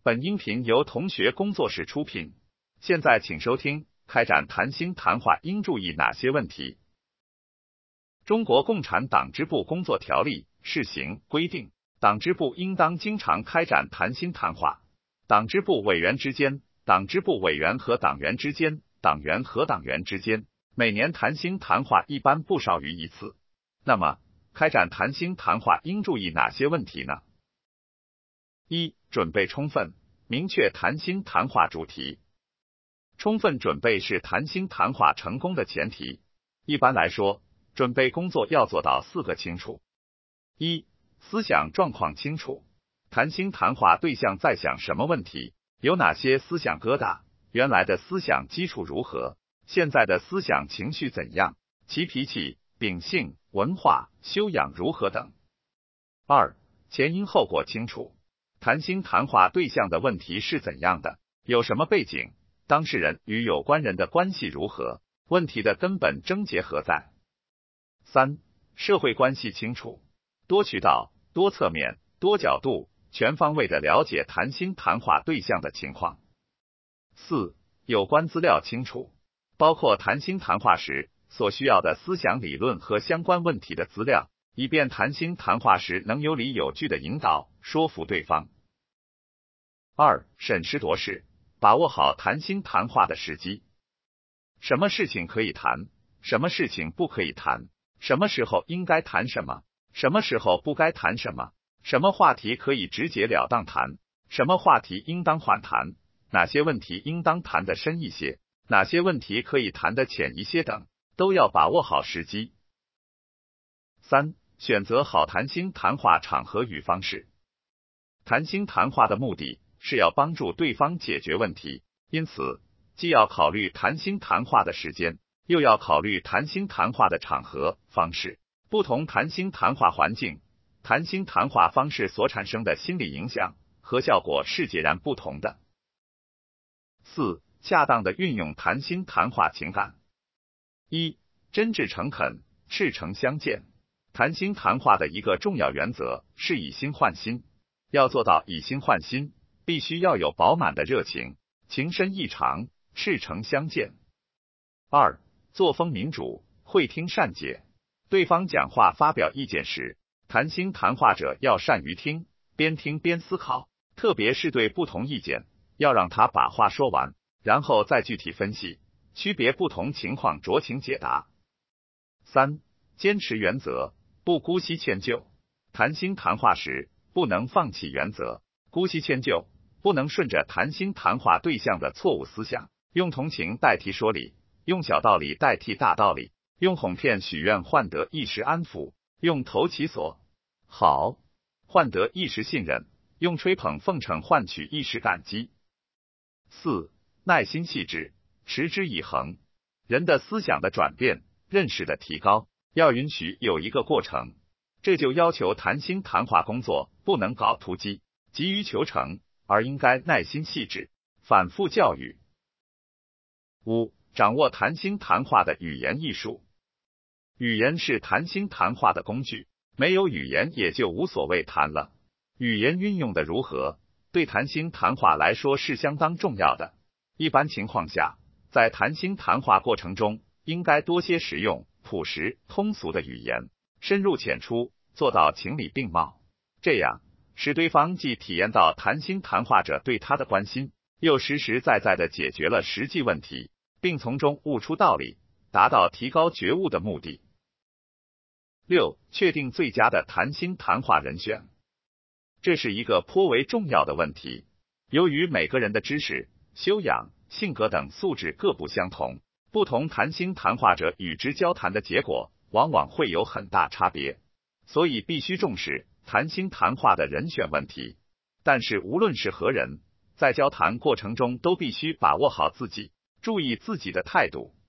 本音频由同学工作室出品。现在请收听开展谈心谈话应注意哪些问题。中国共产党支部工作条例试行规定，党支部应当经常开展谈心谈话，党支部委员之间、党支部委员和党员之间、党员和党员之间，每年谈心谈话一般不少于一次。那么，开展谈心谈话应注意哪些问题呢？一、准备充分，明确谈心谈话主题。充分准备是谈心谈话成功的前提。一般来说，准备工作要做到4个清楚。一、思想状况清楚，谈心谈话对象在想什么问题，有哪些思想疙瘩，原来的思想基础如何，现在的思想情绪怎样，其脾气、秉性、文化、修养如何等。二、前因后果清楚，谈心谈话对象的问题是怎样的，有什么背景，当事人与有关人的关系如何，问题的根本症结何在。三、社会关系清楚，多渠道、多侧面、多角度、全方位的了解谈心谈话对象的情况。四、有关资料清楚，包括谈心谈话时所需要的思想理论和相关问题的资料，以便谈心谈话时能有理有据的引导、说服对方。二、审时度势，把握好谈心谈话的时机。什么事情可以谈，什么事情不可以谈，什么时候应该谈什么，什么时候不该谈什么，什么话题可以直截了当谈，什么话题应当缓谈，哪些问题应当谈得深一些，哪些问题可以谈得浅一些等，都要把握好时机。三、选择好谈心谈话场合与方式。谈心谈话的目的是要帮助对方解决问题，因此既要考虑谈心谈话的时间，又要考虑谈心谈话的场合、方式。不同谈心谈话环境，谈心谈话方式所产生的心理影响和效果是截然不同的。四、恰当的运用谈心谈话情感。一、真挚诚恳，赤诚相见。谈心谈话的一个重要原则是以心换心，要做到以心换心，必须要有饱满的热情，情深意长，赤诚相见。二、作风民主，会听善解。对方讲话发表意见时，谈心谈话者要善于听，边听边思考，特别是对不同意见，要让他把话说完，然后再具体分析，区别不同情况酌情解答。三、坚持原则，不姑息迁就。谈心谈话时，不能放弃原则，姑息迁就，不能顺着谈心谈话对象的错误思想，用同情代替说理，用小道理代替大道理，用哄骗许愿换得一时安抚，用投其所好换得一时信任，用吹捧奉承换取一时感激。四、耐心细致，持之以恒。人的思想的转变，认识的提高，要允许有一个过程，这就要求谈心谈话工作不能搞突击，急于求成，而应该耐心细致，反复教育。五、掌握谈心谈话的语言艺术。语言是谈心谈话的工具，没有语言也就无所谓谈了。语言运用的如何，对谈心谈话来说是相当重要的。一般情况下，在谈心谈话过程中，应该多些使用朴实、通俗的语言，深入浅出，做到情理并茂。这样，使对方既体验到谈心谈话者对他的关心，又实实在在地解决了实际问题，并从中悟出道理，达到提高觉悟的目的。六、确定最佳的谈心谈话人选。这是一个颇为重要的问题。由于每个人的知识、修养、性格等素质各不相同，不同谈心谈话者与之交谈的结果往往会有很大差别，所以必须重视谈心谈话的人选问题。但是无论是何人，在交谈过程中都必须把握好自己，注意自己的态度，